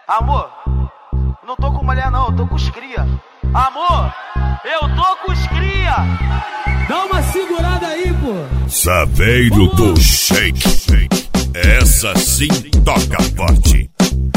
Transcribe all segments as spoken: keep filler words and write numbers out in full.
Amor, não tô com mulher não, eu tô com os cria. Amor, eu tô com os cria. Dá uma segurada aí, pô. Saveiro do Shake. Essa sim toca forte.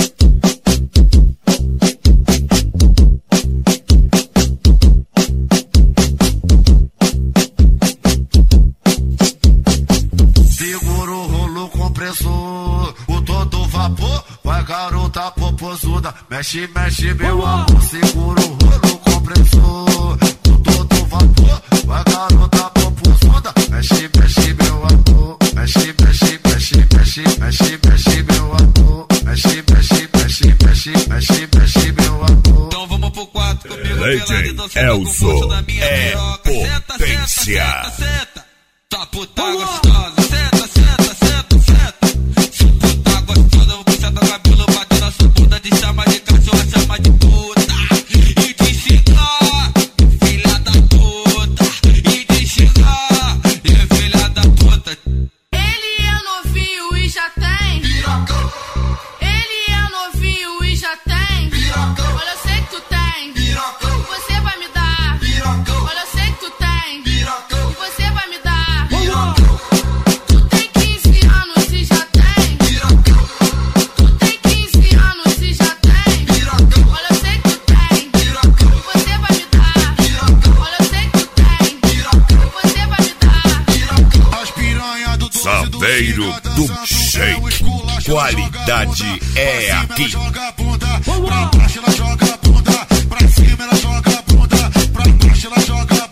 Segura o rolo compressor, o todo vapor. Vai garota popozuda, mexe, mexe meu amor. Segura o rolo compressor, o todo vapor. Vai garota popozuda, mexe, mexe meu amor. Mexe, mexe, mexe, mexe, mexe, mexe meu amor. Mexe, mexe, mexe, mexe, mexe, mexe meu amor. Então vamos pro quarto comigo, Legend Elzo é potência. Senta, senta, tá puta gostosa. Senta, senta, senta, senta. Se puta gostosa, eu vou puxar teu cabelo, bater na sua bunda, te chama de cachorra, chama de puta. E te xingar, filha da puta. E te xingar, e filha da puta. Ele é novinho e já tem. Piracão. Ele é novinho e já tem. Piracão. Olha, eu sei que tu tem. Piracão. Você vai me dar. Piracão. Olha, eu sei que tu tem. Piracão. Você vai me dar. Piracão. Tu tem quinze anos e já tem. Piracão. Tu tem quinze anos e já tem. Piracão. Olha, eu sei que tu tem. Piracão. Você vai me dar. Piracão. Olha, eu sei que tu tem. Piracão. Você vai me dar. Piracão. As piranha do Saveiro do Shake. Qualidade é aqui. Joga a bunda, pra baixo ela joga a bunda, pra cima ela joga a bunda, pra baixo ela joga a